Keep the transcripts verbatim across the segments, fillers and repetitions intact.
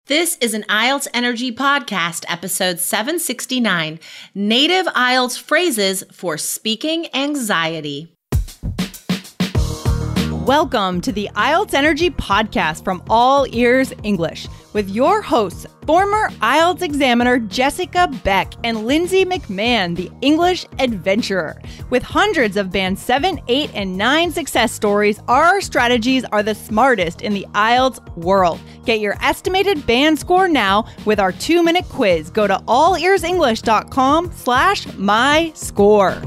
This is an I E L T S Energy Podcast, episode seven sixty-nine, Native I E L T S Phrases for Speaking Anxiety. Welcome to the I E L T S Energy Podcast from All Ears English with your hosts, former I E L T S examiner Jessica Beck and Lindsay McMahon, the English adventurer. With hundreds of band seven, eight, and nine success stories, our strategies are the smartest in the I E L T S world. Get your estimated band score now with our two-minute quiz. Go to allearsenglish.com slash my score.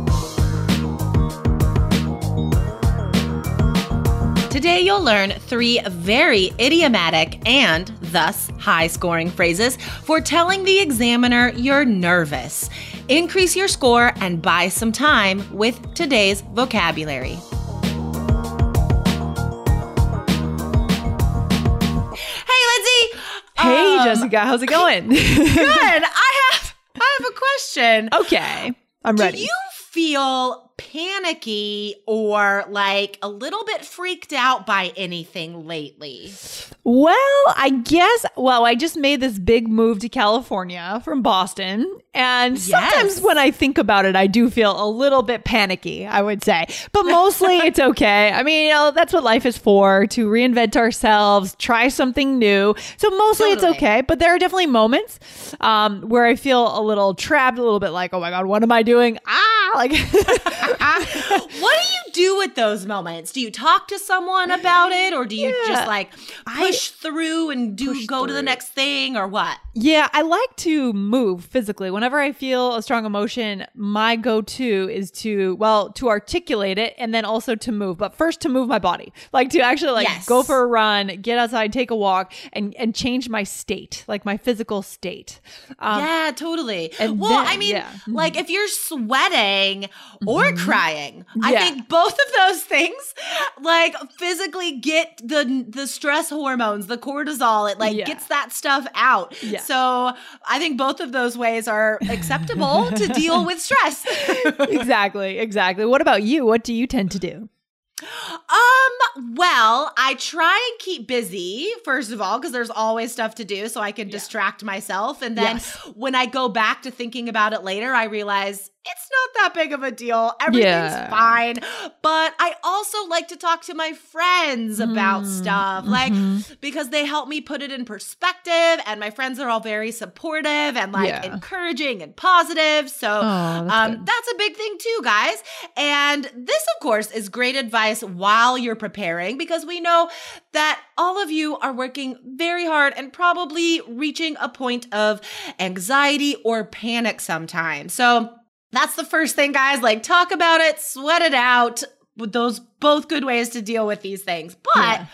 Today you'll learn three very idiomatic and thus high-scoring phrases for telling the examiner you're nervous. Increase your score and buy some time with today's vocabulary. Hey, Lindsay! Hey, Um, Jessica, how's it going? Good. I have I have a question. Okay, I'm ready. Do you feel panicky or like a little bit freaked out by anything lately? Well, I guess, well, I just made this big move to California from Boston. And sometimes Yes. when I think about it, I do feel a little bit panicky, I would say. But mostly it's okay. I mean, you know, that's what life is for, to reinvent ourselves, try something new. So mostly Totally. it's okay. But there are definitely moments um, where I feel a little trapped, a little bit like, oh my God, what am I doing? Ah, like... What do you do with those moments? Do you talk to someone about it, or do you Yeah. just like push through and do push go to the through. next thing, or what? Yeah, I like to move physically. Whenever I feel a strong emotion, my go-to is to, well, to articulate it and then also to move. But first to move my body. Like to actually like Yes. go for a run, get outside, take a walk, and, and change my state, like my physical state. Um, Yeah, totally. and Well, then- I mean, yeah. Mhm. like if you're sweating or crying, I Yeah. think both of those things like physically get the the stress hormones, the cortisol, it like Yeah. gets that stuff out. Yeah. So I think both of those ways are acceptable to deal with stress. exactly, exactly. What about you? What do you tend to do? Um, well, I try and keep busy, first of all, because there's always stuff to do so I can distract myself. And then Yes. when I go back to thinking about it later, I realize it's not that big of a deal. Everything's Yeah. fine. But I also like to talk to my friends about Mm, stuff, like, mhm. because they help me put it in perspective. And my friends are all very supportive and like Yeah. encouraging and positive. So, Oh, that's um, good. that's a big thing too, guys. And this, of course, is great advice while you're preparing, because we know that all of you are working very hard and probably reaching a point of anxiety or panic sometimes. So that's the first thing, guys. Like, talk about it, sweat it out. With those both good ways to deal with these things. But Yeah.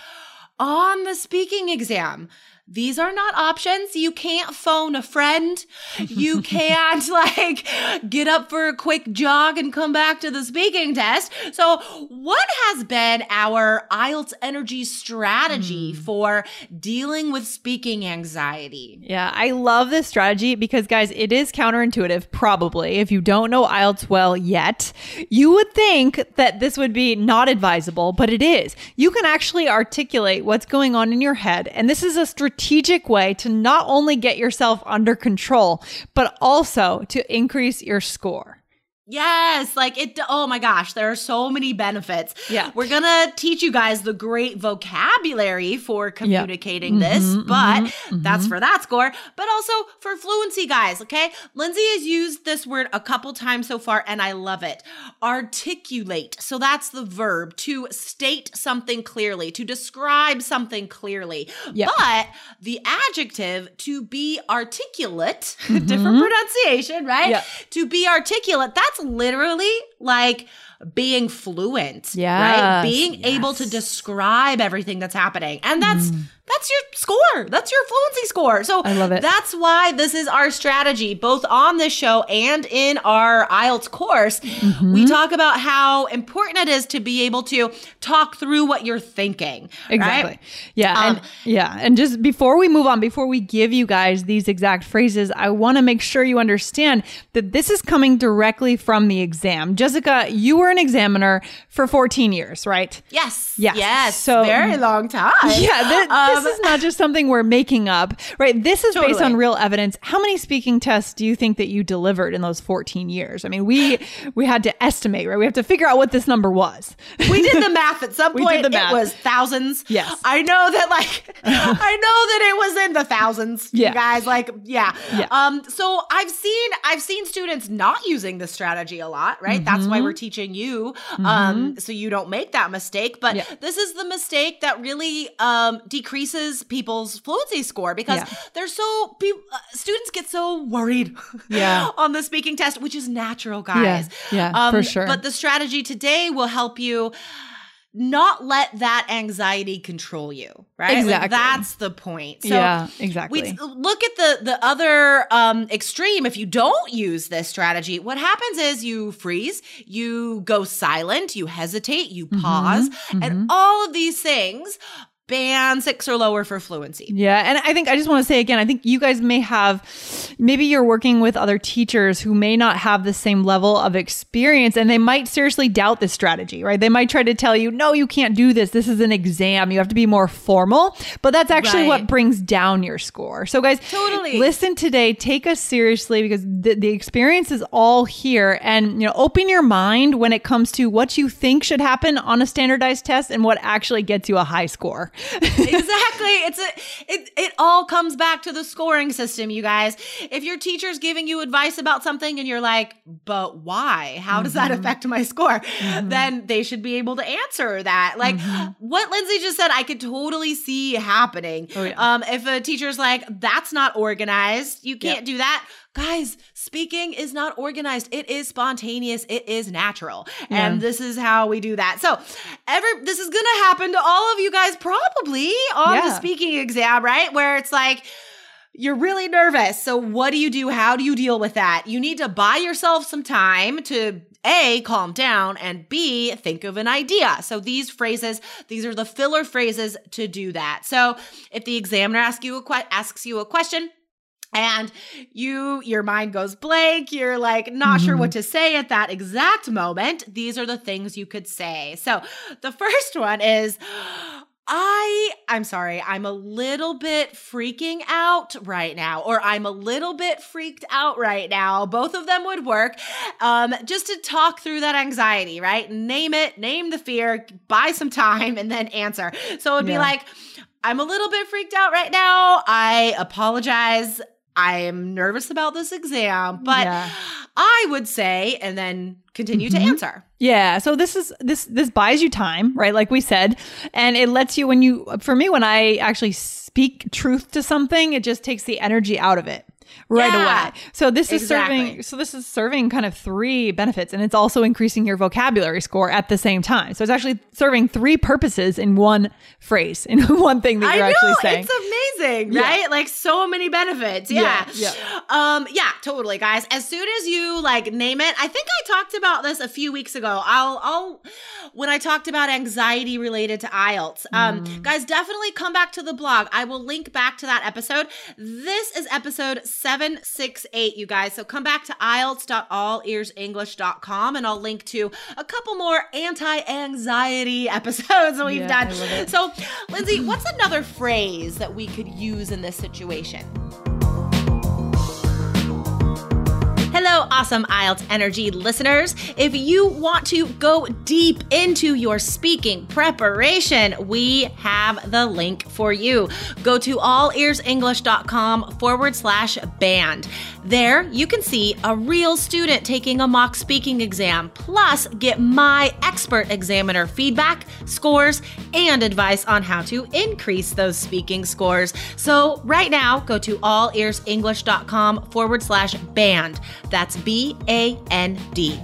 on the speaking exam, these are not options. You can't phone a friend. You can't like get up for a quick jog and come back to the speaking test. So what has been our I E L T S Energy strategy for dealing with speaking anxiety? Yeah, I love this strategy because, guys, it is counterintuitive, probably. If you don't know I E L T S well yet, you would think that this would be not advisable, but it is. You can actually articulate what's going on in your head, and this is a strategic way to not only get yourself under control, but also to increase your score. Yes, like it, oh my gosh, there are so many benefits. Yeah. We're gonna teach you guys the great vocabulary for communicating Yeah. this, Mhm, but mhm, that's mhm. for that score, but also for fluency, guys, okay? Lindsay has used this word a couple times so far, and I love it. Articulate. So that's the verb, to state something clearly, to describe something clearly. Yeah. But the adjective, to be articulate, different pronunciation, right? Yeah. To be articulate, that's literally like being fluent, right? Yes, Being able to yes. describe everything that's happening. And that's that's your score. That's your fluency score. So I love it. that's why this is our strategy, both on this show and in our I E L T S course. We talk about how important it is to be able to talk through what you're thinking. Exactly. Right? Yeah. Um, and yeah. And just before we move on, before we give you guys these exact phrases, I want to make sure you understand that this is coming directly from the exam. Jessica, you were were an examiner for fourteen years, right? Yes. Yes. Yes. So very long time. Yeah. Th- Um, this is not just something we're making up, right? This is Totally. based on real evidence. How many speaking tests do you think that you delivered in those fourteen years? I mean, we we had to estimate, right? We have to figure out what this number was. We did the math at some We point. did the math. It was thousands. Yes. I know that like I know that it was in the thousands. Yeah. You guys, like, yeah. Yeah. Um, so I've seen I've seen students not using this strategy a lot, right? That's why we're teaching you. Um, so you don't make that mistake. But Yeah. this is the mistake that really um decreases people's fluency score because Yeah. they're so pe- uh, students get so worried Yeah. on the speaking test, which is natural, guys. Yeah, yeah, for sure. But the strategy today will help you not let that anxiety control you, right? Like, Exactly. that's the point. So yeah, exactly. we look at the the other um, extreme. If you don't use this strategy, what happens is you freeze, you go silent, you hesitate, you pause, and all of these things. Band six or lower for fluency. Yeah. And I think I just want to say again, I think you guys may have, maybe you're working with other teachers who may not have the same level of experience and they might seriously doubt this strategy, right? They might try to tell you, no, you can't do this. This is an exam. You have to be more formal. But that's actually Right. what brings down your score. So guys, Totally. listen today, take us seriously because the, the experience is all here. And, you know, open your mind when it comes to what you think should happen on a standardized test and what actually gets you a high score. Exactly. It's a it it all comes back to the scoring system, you guys. If your teacher's giving you advice about something and you're like, "But why? How does that affect my score?" Then they should be able to answer that. Like what Lindsay just said, I could totally see happening. Oh, yeah. Um if a teacher's like, "That's not organized. You can't do that." Guys, speaking is not organized. It is spontaneous. It is natural. And Yeah. this is how we do that. So every this is going to happen to all of you guys probably on the Yeah. speaking exam, right? Where it's like, you're really nervous. So what do you do? How do you deal with that? You need to buy yourself some time to A, calm down, and B, think of an idea. So these phrases, these are the filler phrases to do that. So if the examiner asks you a que- asks you a question, and you, your mind goes blank, you're like not sure what to say at that exact moment, these are the things you could say. So the first one is, I, I'm sorry, I'm a little bit freaking out right now, or I'm a little bit freaked out right now. Both of them would work. Um, just to talk through that anxiety, right? Name it, name the fear, buy some time, and then answer. So it'd be Yeah. like, I'm a little bit freaked out right now. I apologize. I am nervous about this exam, but Yeah. I would say, and then continue Mhm. to answer. Yeah. So this is this this buys you time, right? Like we said, and it lets you when you for me when I actually speak truth to something, it just takes the energy out of it right Yeah. away. So this is Exactly. serving so this is serving kind of three benefits, and it's also increasing your vocabulary score at the same time. So it's actually serving three purposes in one phrase, in one thing that I you're know, actually saying. it's amazing, Yeah. right? Like so many benefits. Yeah. Yeah, Um, yeah, totally, guys. As soon as you like name it, I think I talked about this a few weeks ago. I'll I'll when I talked about anxiety related to I E L T S. Um, Mm. guys, definitely come back to the blog. I will link back to that episode. This is episode seven sixty-eight, you guys. So come back to I E L T S dot all ears english dot com and I'll link to a couple more anti-anxiety episodes that we've Yeah, done. I love it. So, Lindsay, what's another phrase that we could use in this situation? Hello, awesome I E L T S Energy listeners. If you want to go deep into your speaking preparation, we have the link for you. Go to all ears english dot com forward slash band. There, you can see a real student taking a mock speaking exam, plus get my expert examiner feedback, scores, and advice on how to increase those speaking scores. So right now, go to all ears english dot com forward slash band. That's B A N D.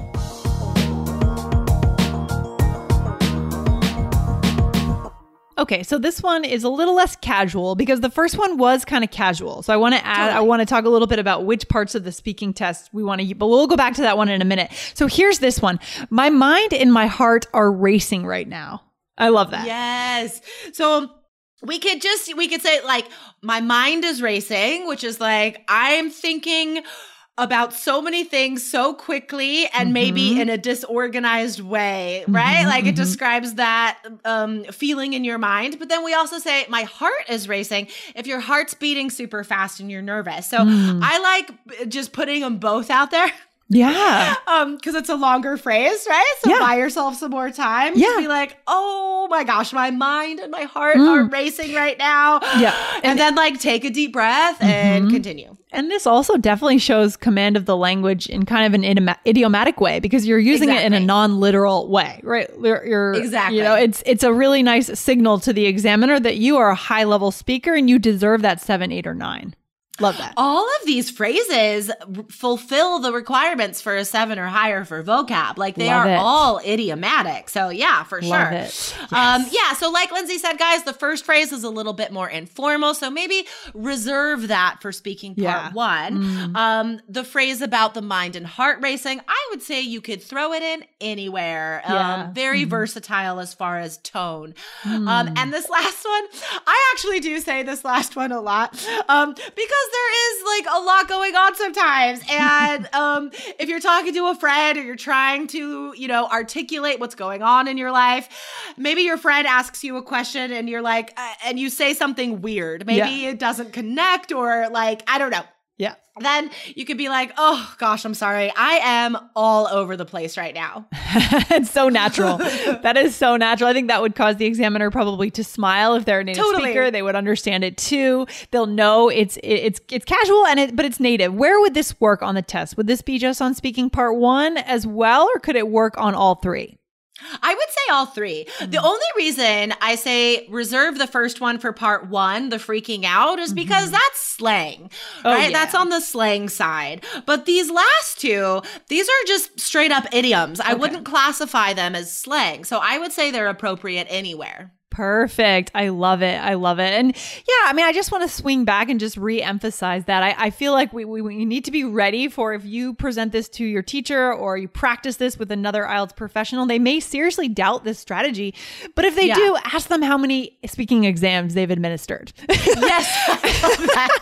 Okay, so this one is a little less casual because the first one was kind of casual. So I want to add, Totally. I want to talk a little bit about which parts of the speaking test we want to use, but we'll go back to that one in a minute. So here's this one. My mind and my heart are racing right now. I love that. Yes. So we could just, we could say like, my mind is racing, which is like, I'm thinking about so many things so quickly and Mm-hmm. maybe in a disorganized way, right? Mhm, Like it mhm. describes that um, feeling in your mind. But then we also say, my heart is racing if your heart's beating super fast and you're nervous. So Mm. I like just putting them both out there. Yeah. Um, because it's a longer phrase, right? So Yeah. buy yourself some more time Yeah. to be like, oh my gosh, my mind and my heart Mm. are racing right now. Yeah. And, And- then like take a deep breath and Mhm. continue. And this also definitely shows command of the language in kind of an idioma- idiomatic way because you're using it in a Exactly. non-literal way, right? You're, you're- Exactly. You know, it's it's a really nice signal to the examiner that you are a high-level speaker and you deserve that seven, eight, or nine. Love that. All of these phrases r- fulfill the requirements for a seven or higher for vocab. Like they Love are it. all idiomatic. So yeah, for Love sure. it. Um, Yes. yeah. So like Lindsay said, guys, the first phrase is a little bit more informal. So maybe reserve that for speaking part Yeah. one. Mm. Um, the phrase about the mind and heart racing, I would say you could throw it in anywhere. Yeah. Um, very Mhm. versatile as far as tone. Mm. Um, and this last one, I actually do say this last one a lot um, because there is like a lot going on sometimes. And um, if you're talking to a friend or you're trying to, you know, articulate what's going on in your life, maybe your friend asks you a question and you're like, uh, and you say something weird. Maybe Yeah. it doesn't connect or like, I don't know. Yeah. Then you could be like, oh gosh, I'm sorry. I am all over the place right now. It's so natural. That is so natural. I think that would cause the examiner probably to smile if they're a native Totally. speaker. They would understand it too. They'll know it's it's it's casual and it but it's native. Where would this work on the test? Would this be just on speaking part one as well, or could it work on all three? I would say all three. The only reason I say reserve the first one for part one, the freaking out, is because that's slang, Oh, right? yeah. That's on the slang side. But these last two, these are just straight up idioms. I Okay. wouldn't classify them as slang. So I would say they're appropriate anywhere. Perfect. I love it. I love it. And yeah, I mean, I just want to swing back and just re-emphasize that. I, I feel like we, we, we need to be ready for if you present this to your teacher or you practice this with another I E L T S professional, they may seriously doubt this strategy. But if they Yeah. do, ask them how many speaking exams they've administered. Yes. I love that.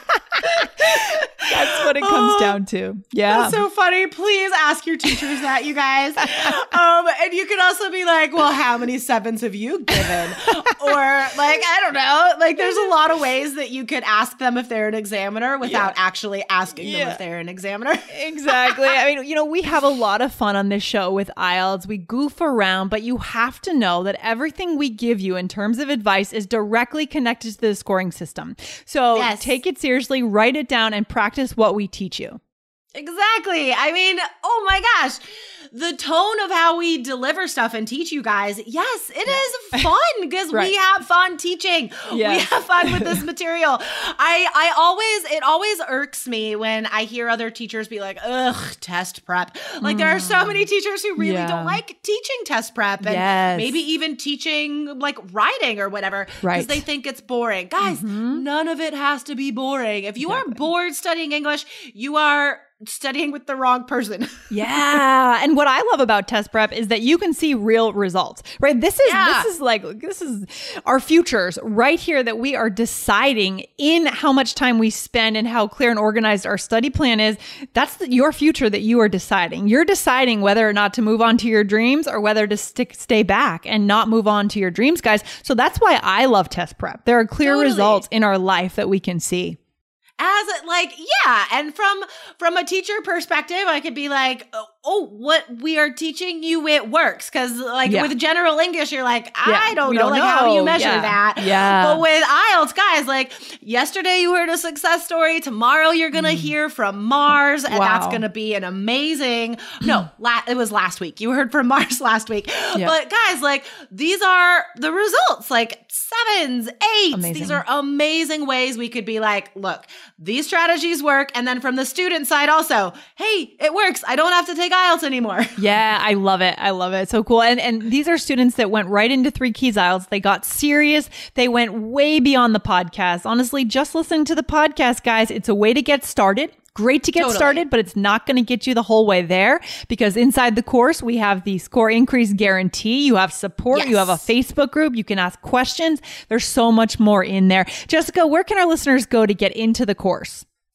That's what it comes Oh, down to. Yeah. That's so funny. Please ask your teachers that, you guys. Um, and you can also be like, well, how many sevens have you given? Or like, I don't know. Like there's a lot of ways that you could ask them if they're an examiner without actually asking them Yeah. if they're an examiner. Exactly. I mean, you know, we have a lot of fun on this show with I E L T S. We goof around, but you have to know that everything we give you in terms of advice is directly connected to the scoring system. So Yes. take it seriously, write it down, and practice what we teach you. Exactly. I mean, oh my gosh. The tone of how we deliver stuff and teach you guys, yes, it is fun because Right. we have fun teaching. We Yes. have fun with this material. I I always, it always irks me when I hear other teachers be like, ugh, test prep. Like there are so many teachers who really Yeah. don't like teaching test prep and Yes. maybe even teaching like writing or whatever because Right. they think it's boring. Guys, none of it has to be boring. If you are Exactly. bored studying English, you are studying with the wrong person. Yeah. And what I love about test prep is that you can see real results, right? This is, Yeah. this is like, this is our futures right here that we are deciding in how much time we spend and how clear and organized our study plan is. That's the, your future that you are deciding. You're deciding whether or not to move on to your dreams or whether to stick, stay back and not move on to your dreams, guys. So that's why I love test prep. There are clear Totally. results in our life that we can see. As a- like, yeah, and from from a teacher perspective, I could be like, oh, oh what we are teaching you, it works. Because like Yeah. with general English, you're like, Yeah, I don't we know, don't like how do you know. measure Yeah. that? Yeah. But with I E L T S, guys, like yesterday you heard a success story. Tomorrow you're gonna hear from Mars, and Mm. Wow. that's gonna be an amazing. No, la- it was last week. You heard from Mars last week. Yeah. But guys, like these are the results. Like sevens, eights. Amazing. These are amazing ways we could be like, look, these strategies work. And then from the student side also, hey, it works. I don't have to take I E L T S anymore. Yeah, I love it. I love it. So cool. And and these are students that went right into Three Keys I E L T S. They got serious. They went way beyond the podcast. Honestly, just listen to the podcast, guys. It's a way to get started. Great to get Totally. started, but it's not going to get you the whole way there because inside the course, we have the score increase guarantee. You have support. Yes. You have a Facebook group. You can ask questions. There's so much more in there. Jessica, where can our listeners go to get into the course?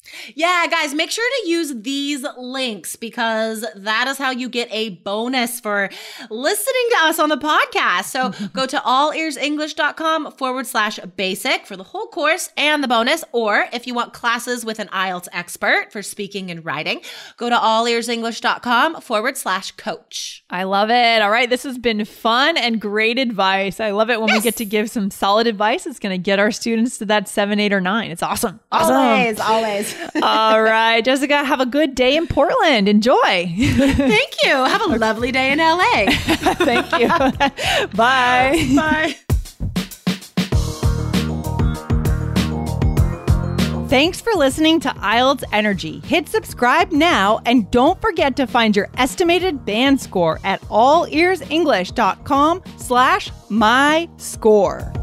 Yeah, guys, make sure to use these links because that is how you get a bonus for listening to us on the podcast. So go to allearsenglish.com forward slash basic for the whole course and the bonus. Or if you want classes with an I E L T S expert for speaking and writing, go to allearsenglish.com forward slash coach. I love it. All right. This has been fun and great advice. I love it when yes. we get to give some solid advice. It's going to get our students to that seven, eight, or nine. It's awesome. Awesome. Always, always. All right, Jessica, have a good day in Portland. Enjoy. Thank you. Have a lovely day in L A. Thank you. Bye. Bye. Thanks for listening to I E L T S Energy. Hit subscribe now and don't forget to find your estimated band score at allearsenglish.com slash my score.